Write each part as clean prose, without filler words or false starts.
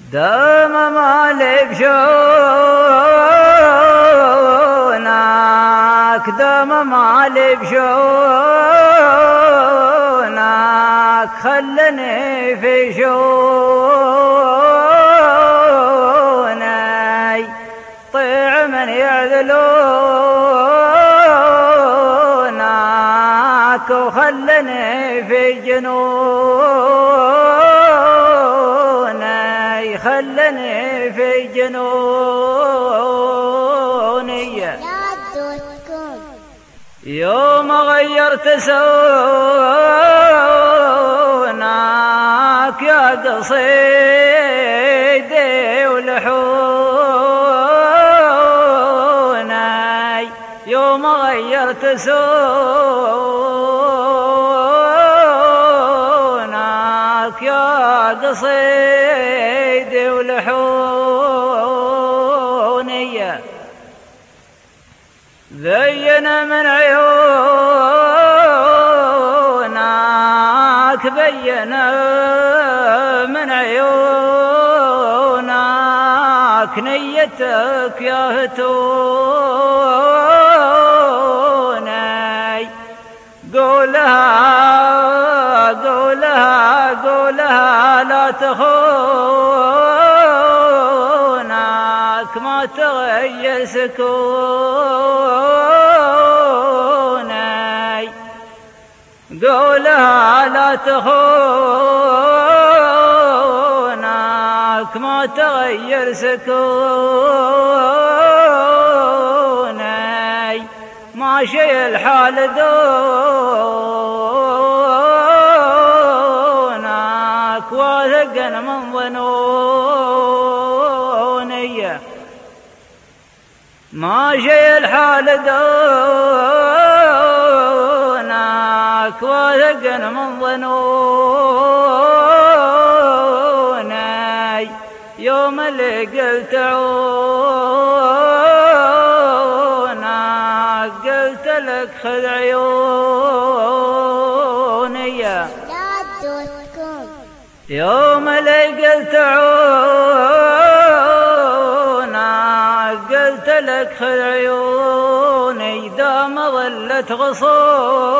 دام ما لبشونك دام ما لبشونك خلني في شوني طيع من يعذلونك وخلني في جنوني خلني في جنوني يوم غيرت سونك يا قصيدي ولحوني يوم غيرت سونك يا قصيدي ولحوني بين من عيونك بين من عيونك نيتك يا هتوني قولها قولها قولها لا تخونك ما تغير سكوني قولها لا تخونك ما تغير سكوني ماشي الحال دونك واثق من ظنوني ماشي الحال دونك واثق من ظنوني يوم اللي قلت عونك قلت لك خذ عيوني يوم اللي قلت عونك قلت لك خذ عيوني دام ظلت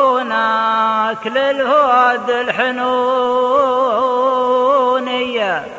غصونك للهواد الحنوني